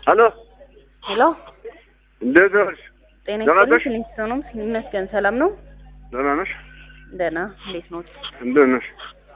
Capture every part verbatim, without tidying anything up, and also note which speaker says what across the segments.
Speaker 1: ሄሎ
Speaker 2: ሄሎ
Speaker 1: እንዴት ነሽ?
Speaker 2: ጤና ይስጥልኝ። ሊንክሶንም ይመስገን ሰላም ነው?
Speaker 1: ደህና ነሽ?
Speaker 2: ደህና። እንዴት ነው?
Speaker 1: እንዴት ነሽ?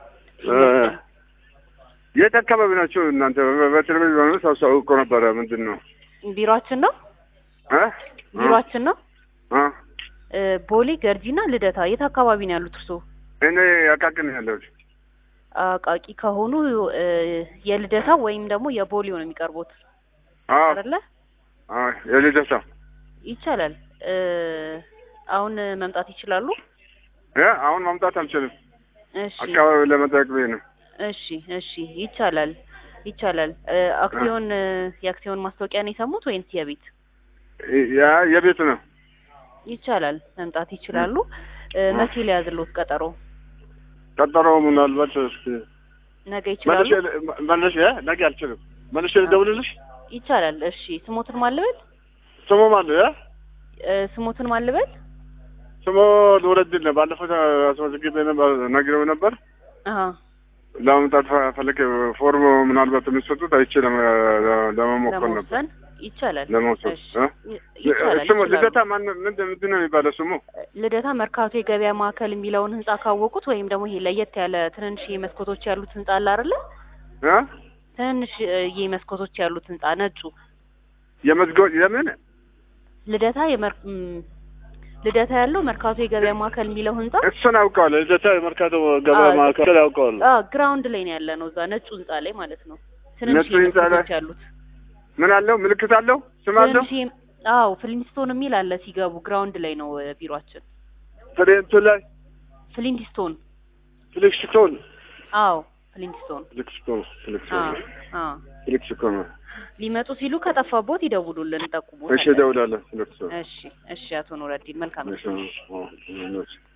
Speaker 1: የት አካባቢ ናችሁ እናንተ? በቴሌቪዥን ሳውሳው እኮ ነበረ። ምንድን ነው?
Speaker 2: ቢሮአችን ነው
Speaker 1: እ
Speaker 2: ቢሮአችን ነው
Speaker 1: እ
Speaker 2: ቦሌ ገርጂና ልደታ። የት አካባቢ ነው ያሉት እርሶ?
Speaker 1: እኔ አቃቂ ነው ያለሁት።
Speaker 2: አቃቂ ከሆኑ የልደታ ወይም ደግሞ የቦሌው ነው የሚቀርቡት አይደለ?
Speaker 1: አዎ የልደታ
Speaker 2: ይቻላል። አሁን መምጣት ይችላሉ?
Speaker 1: እ አሁን መምጣት አልችልም።
Speaker 2: እሺ
Speaker 1: አካባቢ ለመጠየቅ ብዬ ነው።
Speaker 2: እሺ እሺ ይቻላል ይቻላል። አክሲዮን የአክሲዮን ማስታወቂያ ነው የሰሙት ወይስ የቤት?
Speaker 1: ያ የቤት ነው።
Speaker 2: ይቻላል መምጣት ይችላሉ። መቼ ሊያዝልዎት ቀጠሮ?
Speaker 1: ቀጠሮ ምናልባት እስኪ
Speaker 2: ነገ ይችላሉ?
Speaker 1: መልሼ ነገ አልችልም። መልሼ ልደውልልሽ?
Speaker 2: ይቻላል። እሺ ስሞትን ማልበል?
Speaker 1: ስሙ ማን ነው?
Speaker 2: ስሞትን ማልበል?
Speaker 1: ስሙ ልውረድልህ ነው። ባለፈው አስመዝግቤ ነበር ነግሬው ነበር።
Speaker 2: አሃ
Speaker 1: ለማምጣት ፈለክ ፎርም ምናልባት የሚሰጡት አይቼ ለመሞከር ነበር።
Speaker 2: ይቻላል
Speaker 1: ለመውሰድ
Speaker 2: ይቻላል።
Speaker 1: ስሙ ልደታ ማን ምንድን ነው የሚባለው ስሙ?
Speaker 2: ልደታ መርካቶ የገበያ ማዕከል የሚለውን ህንጻ ካወቁት ወይም ደግሞ ይሄ ለየት ያለ ትንንሽ መስኮቶች ያሉት ህንጻ አለ አይደለ?
Speaker 1: እ
Speaker 2: ትንንሽ መስኮቶች ያሉት ህንጻ ነጩ
Speaker 1: የመዝጎ የምን
Speaker 2: ልደታ የመር ልደታ ያለው መርካቶ የገበያ ማዕከል የሚለው ህንጻ
Speaker 1: እሱን አውቀዋለሁ። ልደታ የመርካቶ ገበያ ማዕከል አውቀዋለሁ።
Speaker 2: አዎ ግራውንድ ላይ ነው ያለ ነው። እዛ ነጩ ህንጻ ላይ ማለት ነው። ትንንሽ መስኮቶች ያሉት ምን
Speaker 1: አለው? ምልክት አለው? ስም አለው?
Speaker 2: አዎ ፍሊንስቶን የሚል አለ። ሲገቡ ግራውንድ ላይ ነው ቢሮአችን።
Speaker 1: ፍሊንስቶን ላይ
Speaker 2: ፍሊንስቶን
Speaker 1: ፍሊንስቶን
Speaker 2: አዎ ፍሊንስቶን
Speaker 1: ፍሊንስቶን ፍሊንስቶን
Speaker 2: አዎ
Speaker 1: ፍሊንስቶን
Speaker 2: ሊመጡ ሲሉ ከጠፋቦት ይደውሉልን፣ ጠቁሙ።
Speaker 1: እሺ እደውላለሁ።
Speaker 2: እሺ እሺ አቶ ኑረዲን መልካም ነው።
Speaker 1: እሺ